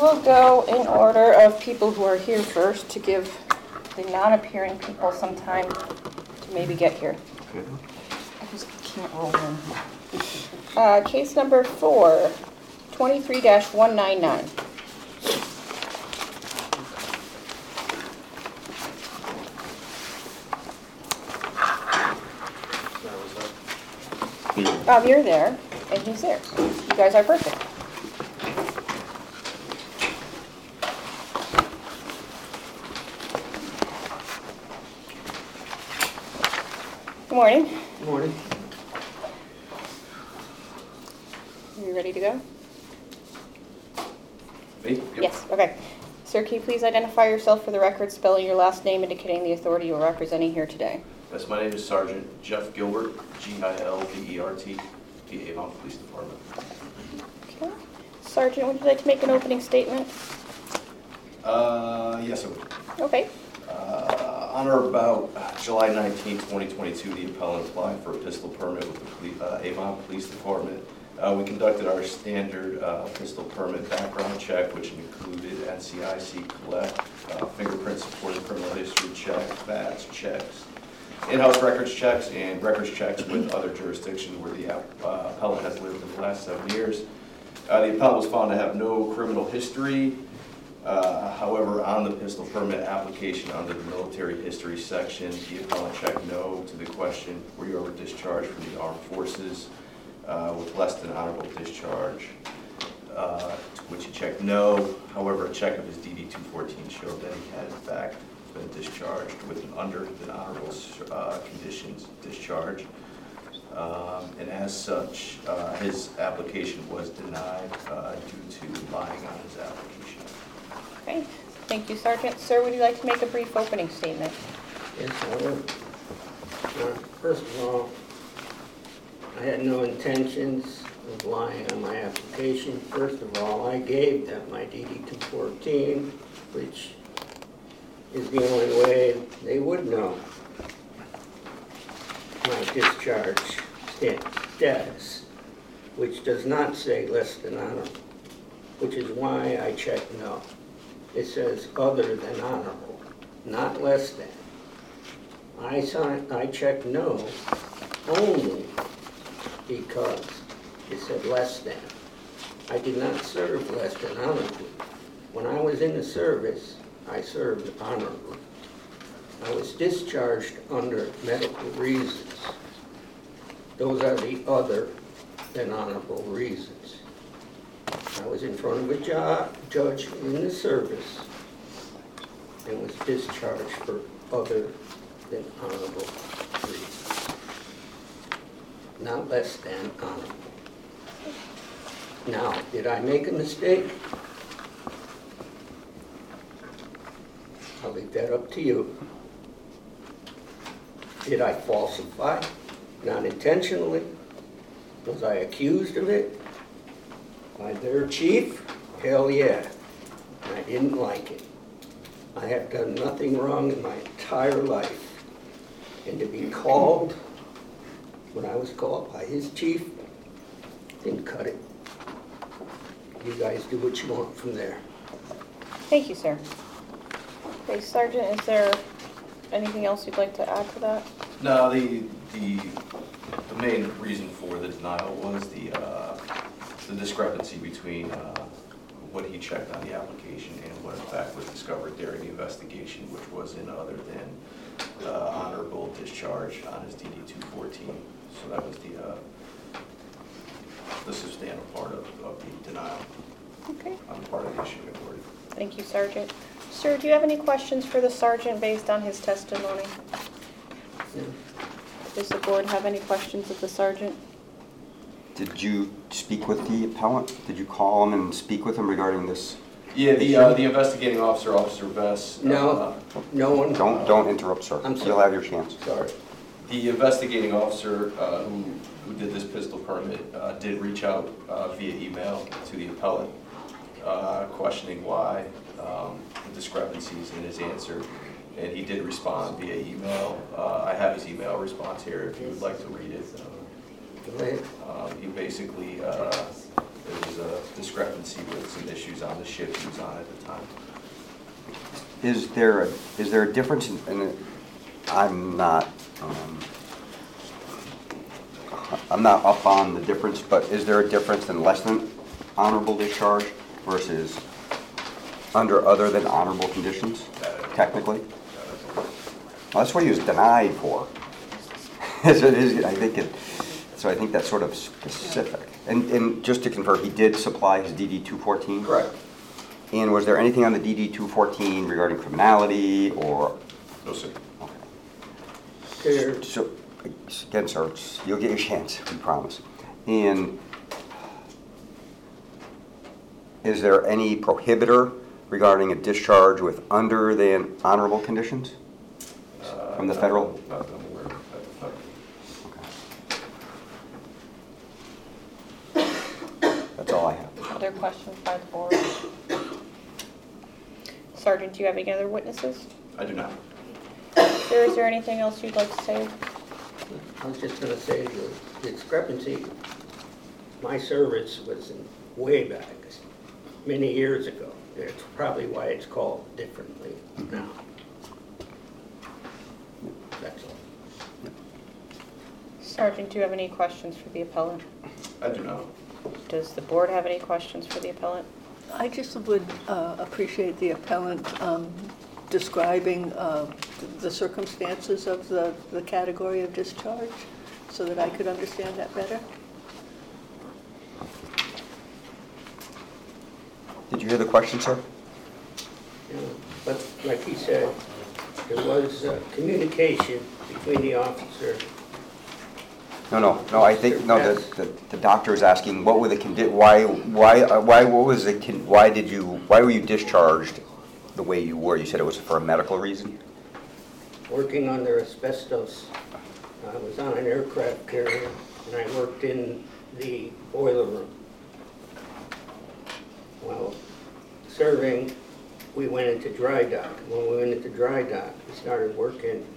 will go in order of people who are here first to give the non-appearing people some time to maybe get here. Okay. I just can't roll in. Case number 4, 23-199. You're there, and he's there. You guys are perfect. Good morning. Good morning. Are you ready to go? Me? Yep. Yes, okay. Sir, can you please identify yourself for the record, spelling your last name, indicating the authority you're representing here today? Yes, my name is Sergeant Jeff Gilbert, Gilbert, the Avon Police Department. Okay. Sergeant, would you like to make an opening statement? Yes, I would. Okay. On or about July 19, 2022, the appellant applied for a pistol permit with the Avon Police Department. We conducted our standard pistol permit background check, which included NCIC collect, fingerprint supporting criminal history check, VATS checks, in-house records checks, and records checks with other jurisdictions where the appellant has lived in the last 7 years. The appellant was found to have no criminal history. However, on the pistol permit application under the military history section, the appellant checked no to the question, were you ever discharged from the armed forces with less than honorable discharge, to which he checked no. However, a check of his DD-214 showed that he had in fact been discharged with an under than honorable conditions discharge. And as such, his application was denied due to lying on his application. Okay. Thank you, Sergeant. Sir, would you like to make a brief opening statement? Yes, I would. First of all, I had no intentions of lying on my application. First of all, I gave them my DD-214, which is the only way they would know my discharge status, which does not say less than honorable, which is why I checked no. It says other than honorable, not less than. I checked no only because it said less than. I did not serve less than honorably. When I was in the service, I served honorably. I was discharged under medical reasons. Those are the other than honorable reasons. I was in front of a judge in the service and was discharged for other than honorable reasons. Not less than honorable. Now, did I make a mistake? I'll leave that up to you. Did I falsify? Not intentionally? Was I accused of it? By their chief? Hell yeah. I didn't like it. I have done nothing wrong in my entire life. And to be called, when I was called by his chief, didn't cut it. You guys do what you want from there. Thank you, sir. Okay, Sergeant, is there anything else you'd like to add to that? No, the main reason for the denial was the discrepancy between what he checked on the application and what in fact was discovered during the investigation, which was in other than honorable discharge on his DD-214. So that was the substantial part of the denial. Okay. On the part of the issuing authority. Thank you, Sergeant. Sir, do you have any questions for the sergeant based on his testimony? No. Does the board have any questions of the sergeant? Did you speak with the appellant? Did you call him and speak with him regarding this? Yeah, the investigating officer, Officer Vess. No, no one. Don't interrupt, sir. I'm sorry. You'll have your chance. Sorry. The investigating officer who did this pistol permit did reach out via email to the appellant, questioning why the discrepancies in his answer, and he did respond via email. I have his email response here if you would like to read it. Go ahead. He basically, there was a discrepancy with some some issues on the shift he was on at the time. Is there a difference in I'm not up on the difference, but is there a difference in less than honorable discharge versus under other than honorable conditions, technically? Well, that's what he was denied for. So I think that's sort of specific. And just to confirm, he did supply his DD 214? Correct. And was there anything on the DD 214 regarding criminality or? No, sir. There, So, again, sir, you'll get your chance, we promise. And is there any prohibitor regarding a discharge with under than honorable conditions from the federal? Not that I'm aware of. That's all I have. Other questions by the board? Sergeant, do you have any other witnesses? I do not. Sir, is there anything else you'd like to say? I was just gonna say the discrepancy, my service was in way back, many years ago. That's probably why it's called differently now. That's all. Sergeant, do you have any questions for the appellant? I do not. Does the board have any questions for the appellant? I just would appreciate the appellant describing the circumstances of the category of discharge so that I could understand that better. Did you hear the question, sir? Yeah, but like he said, there was communication between the officer. No, I think, no, the doctor is asking, what were the why were you discharged the way you were? You said it was for a medical reason? Working under asbestos. I was on an aircraft carrier and I worked in the boiler room. Well, serving, we went into dry dock. When we went into dry dock, we started working,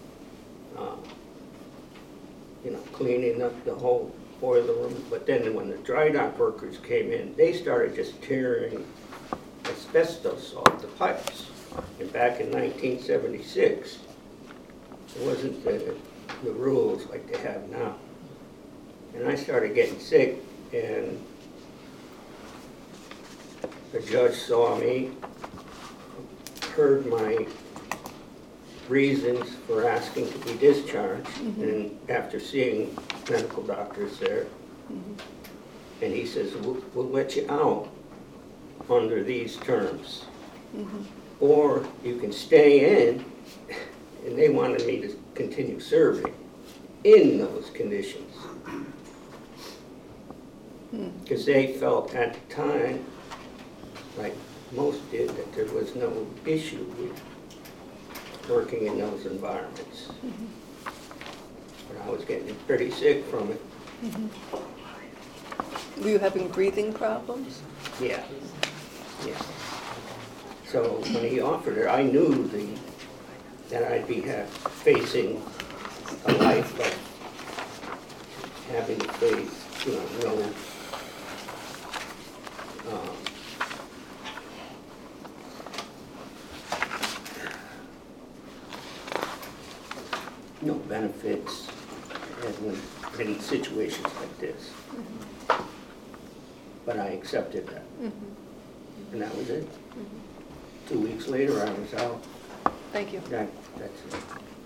cleaning up the whole boiler room. But then when the dry dock workers came in, they started just tearing asbestos off the pipes. And back in 1976, it wasn't the rules like they have now. And I started getting sick, and the judge saw me, heard my reasons for asking to be discharged, and after seeing medical doctors there, and he says, we'll let you out under these terms. Or you can stay in, and they wanted me to continue serving in those conditions. Because they felt at the time, like most did, that there was no issue with working in those environments. But I was getting pretty sick from it. Were you having breathing problems? Yeah. So when he offered it, I knew that I'd be facing a life of having to face, no benefits in situations like this. But I accepted that. And that was it. 2 weeks later, I was out. Thank you. That's it.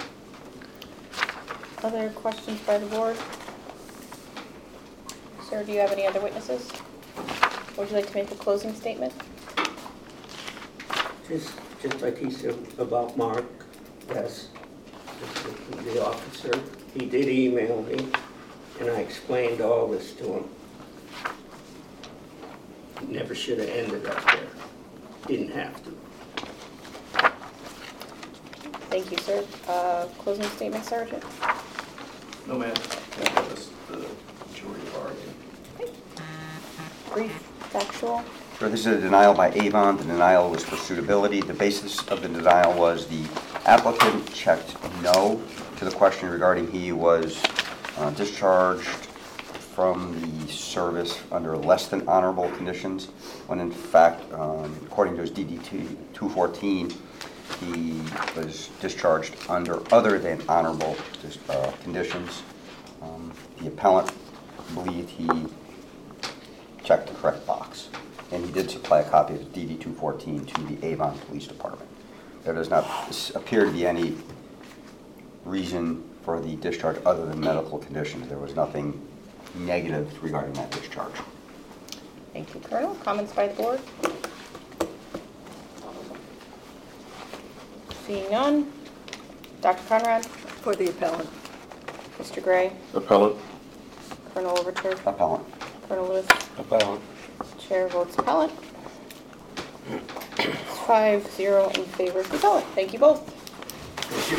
Other questions by the board? Sir, do you have any other witnesses? Would you like to make a closing statement? Just like he said about Mark, yes, the officer, he did email me, and I explained all this to him. Never should have ended up there. Didn't have to. Thank you, sir. Closing statement, Sergeant? No, ma'am. That was the majority of our argument. Brief, factual? Sure, this is a denial by Avon. The denial was for suitability. The basis of the denial was the applicant checked no to the question regarding he was discharged from the service under less than honorable conditions, when in fact, according to his DD 214, he was discharged under other than honorable conditions. The appellant believed he checked the correct box, and he did supply a copy of DD 214 to the Avon Police Department. There does not appear to be any reason for the discharge other than medical conditions. There was nothing negative regarding that discharge. Thank you, Colonel. Comments by the board? Seeing none. Dr. Conrad? For the appellant. Mr. Gray? Appellant. Colonel Overture? Appellant. Colonel Lewis? Appellant. Chair votes appellant. 5-0 in favor of the appellant. Thank you both.